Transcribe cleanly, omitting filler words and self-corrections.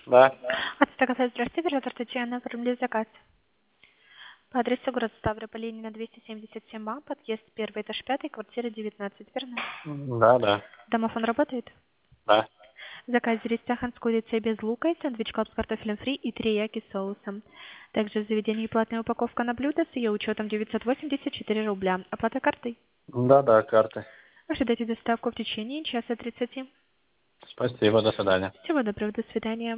Да. Ацтекафе, здравствуйте, оператор Татьяна, оформили заказ. По адресу город Ставрополь, Ленина, 277А, подъезд 1, этаж 5, квартира 19, верно? Да. Домофон работает? Да. Заказ рис-сахан с курицей без лука и сэндвич клаб с картофелем фри и терияки с соусом. Также в заведении платная упаковка на блюдо с ее учетом 984 рубля. Оплата картой. Да, карты. Ожидайте доставку в течение часа 30. Спасибо, до свидания. Всего доброго, до свидания.